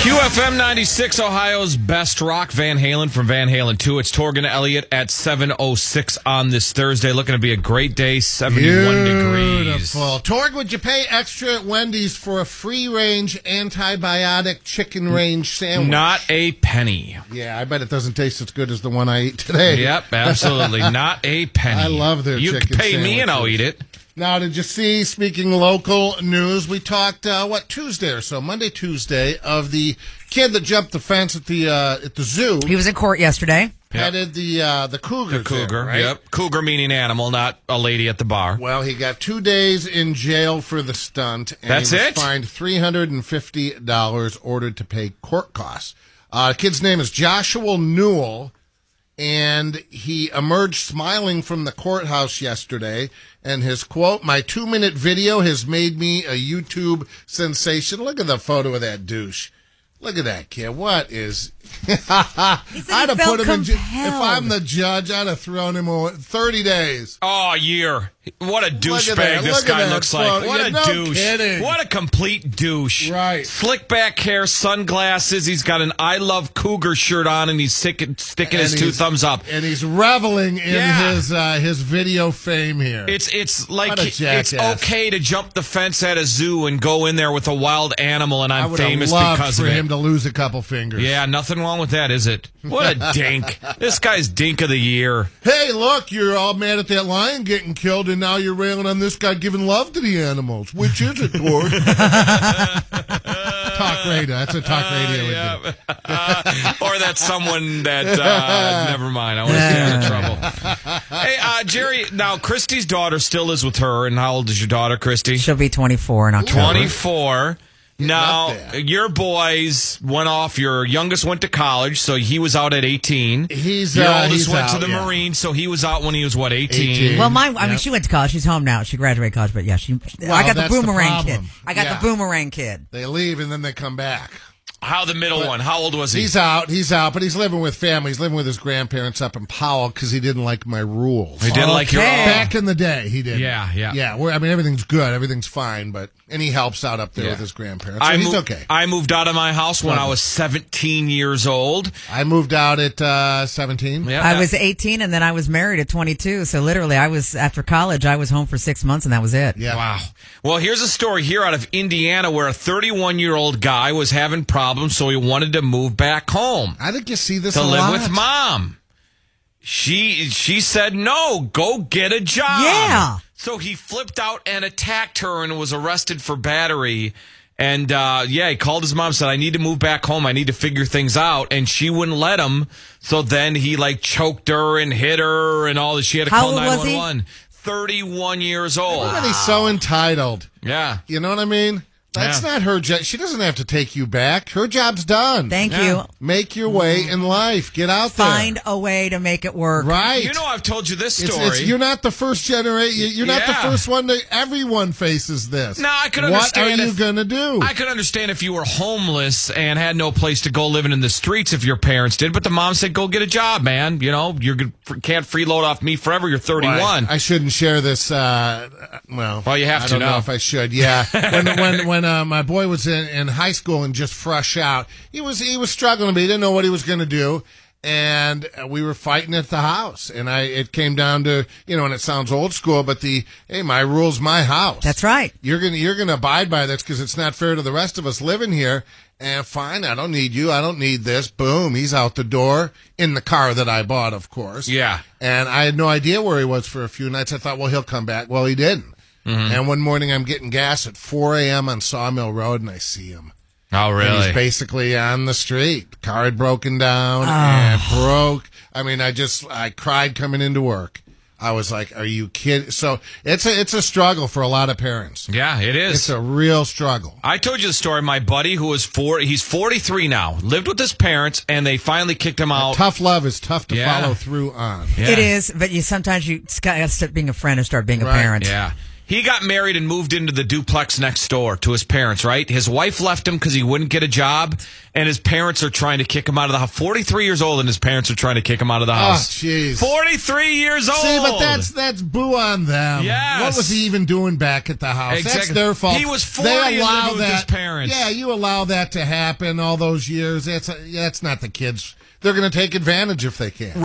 QFM 96, Ohio's best rock, Van Halen from Van Halen 2. It's Torgan Elliott at 7:06 on this Thursday. Looking to be a great day, 71 degrees. Beautiful. Torg, would you pay extra at Wendy's for a free-range antibiotic chicken range sandwich? Not a penny. Yeah, I bet it doesn't taste as good as the one I eat today. Yep, absolutely. Not a penny. I love their You chicken pay me and I'll eat it. Now, did you see, speaking local news, we talked, Tuesday or so, Monday, Tuesday, of the kid that jumped the fence at the zoo. He was in court yesterday. Petted the cougar. The cougar, there, right? Yep. Cougar meaning animal, not a lady at the bar. Well, he got 2 days in jail for the stunt. And That's he was it? fined $350, ordered to pay court costs. The kid's name is Joshua Newell, and he emerged smiling from the courthouse yesterday. And his quote, "My 2-minute video has made me a YouTube sensation." Look at the photo of that douche. Look at that kid. What is... He said I'd have felt put him in jail. If compelled. I'm the judge, I'd have thrown him away 30 days. Oh, a year. What a Look at douchebag that. this Look at guy that looks photo. like. What Yeah, a no douche. kidding. What a complete douche. Right. Slick back hair, sunglasses. He's got an I Love Cougar shirt on, and he's sticking his two thumbs up. And he's reveling in Yeah. his video fame here. It's like What a it's jackass. okay to jump the fence at a zoo and go in there with a wild animal, and I I'm would have famous loved because for of him it. to lose a couple fingers. Yeah, nothing wrong with that, is it? What a dink. This guy's dink of the year. Hey, look, you're all mad at that lion getting killed, and now you're railing on this guy giving love to the animals. Which is it, Torg? Talk radio. That's what talk radio would do. Or that's someone that, never mind. I want to stay out of trouble. Hey, Jerry, now Christy's daughter still is with her, and how old is your daughter, Christy? She'll be 24 in October. 24. Now, up there. your boys went off. Your youngest went to college, so he was out at 18. He's your he's oldest went out, to the yeah. Marines, so he was out when he was, 18? 18. Well, I mean, she went to college. She's home now. She graduated college, but yeah, I got the that's the boomerang kid. problem. I got Yeah. the boomerang kid. They leave, and then they come back. How the middle one? How old was he? He's out, but he's living with family. He's living with his grandparents up in Powell because he didn't like my rules. He didn't like your Okay. Back in the day, he did. Yeah. Yeah, I mean, everything's good. Everything's fine, and he helps out up there with his grandparents. So he's okay. I moved out of my house when I was 17 years old. I moved out at 17. Yeah, I was 18, and then I was married at 22. So literally, after college, I was home for 6 months, and that was it. Yeah. Wow. Well, here's a story here out of Indiana where a 31-year-old guy was having problems, so he wanted to move back home I think you see this to a live lot. with mom. She said, no, go get a job. Yeah. So he flipped out and attacked her and was arrested for battery. And, he called his mom, said, I need to move back home. I need to figure things out. And she wouldn't let him. So then he, choked her and hit her and all this. She had to How call old was he? 911. 31 years old. And he's so entitled. Yeah. You know what I mean? That's not her job. She doesn't have to take you back. Her job's done. Thank you. Make your way in life. Get out Find there. a way to make it work. Right. You know, I've told you this It's- story. you're not the first generation. You're not the Yeah. first one. Everyone faces this. No, I could What understand are you if- going to do? I could understand if you were homeless and had no place to go living in the streets if your parents did, but the mom said, go get a job, man. You know, can't freeload off me forever. You're 31. I shouldn't share this. Well, you have I to don't know now. if I should. Yeah, when my boy was in high school and just fresh out, he was struggling, but he didn't know what he was going to do, and we were fighting at the house, and it came down to, and it sounds old school, but my rule's my house. That's right. You're gonna abide by this because it's not fair to the rest of us living here. And fine, I don't need you. I don't need this. Boom, he's out the door in the car that I bought, of course. Yeah. And I had no idea where he was for a few nights. I thought, well, he'll come back. Well, he didn't. Mm-hmm. And one morning I'm getting gas at 4 a.m. on Sawmill Road, and I see him. Oh, And really? he's basically on the street. Car had broken down and broke. I mean, I cried coming into work. I was like, are you kidding? So it's a struggle for a lot of parents. Yeah, it is. It's a real struggle. I told you the story. My buddy, who was he's 43 now, lived with his parents, and they finally kicked him out. Tough love is tough to Yeah. follow through on. Yeah. It is, but sometimes you got to stop being a friend and start being a Right. parent. Yeah. He got married and moved into the duplex next door to his parents, right? His wife left him because he wouldn't get a job, and his parents are trying to kick him out of the house. 43 years old, and his parents are trying to kick him out of the house. Oh, jeez. 43 years old! See, but that's boo on them. Yes. What was he even doing back at the house? Exactly. That's their fault. He was 40 they and allow living with that, his parents. Yeah, you allow that to happen all those years. That's not the kids. They're going to take advantage if they can.